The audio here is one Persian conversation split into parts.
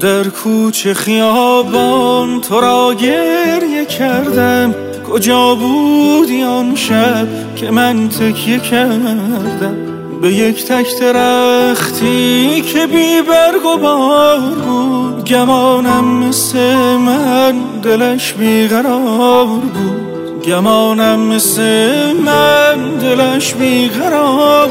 در کوچه خیابان تو را گریه کردم، کجا بودی آن شب که من تکیه کردم به یک تک درختی که بی برگ و بار بود. گمانم مثل من دلش بیقرار بود، گمانم مثل من دلش بیقرار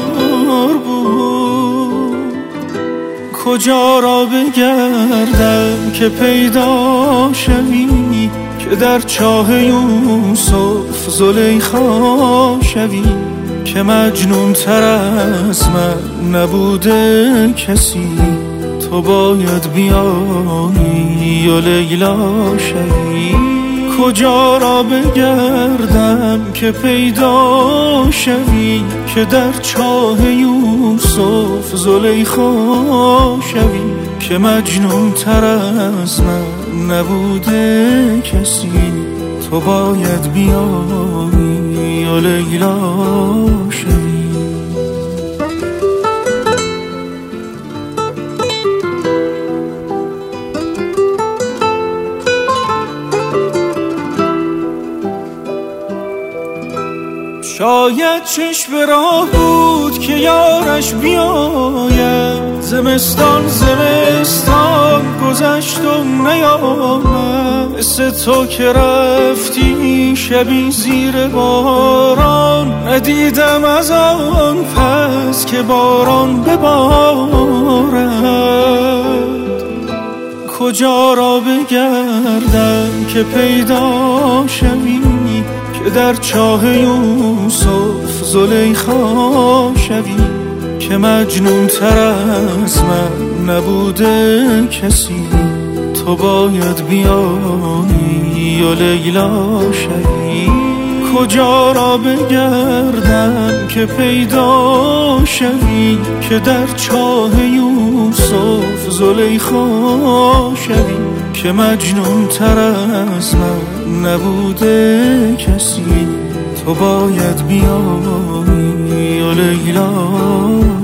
بود. کجا را بگردم که پیدا شوی، که در چاه یوسف زلیخا شوی، که مجنون تر از من نبوده کسی، تو باید بیایی و لیلا شوی. کجا را بگردم که پیدا شوی، که در چاه یوسف زلیخا شوی، که مجنون تر از من نبوده کسی، تو باید بیایی و لیلا شوی. شاید چشم راه بود که یارش بیاید، زمستان گذشت و نیامد. مثل تو که رفتی شبی زیر باران، ندیدم از آن پس که باران ببارد. کجا را بگردم که پیدا شوی، که در چاه یوسف زلیخا شوی، که مجنون تر از من نبوده کسی، تو باید بیایی و لیلا شوی. کجا را بگردم که پیدا شوی، که در چاه یوسف زلیخا شوی، که مجنون تر از من نبوده کسی، تو باید بیایی و لیلا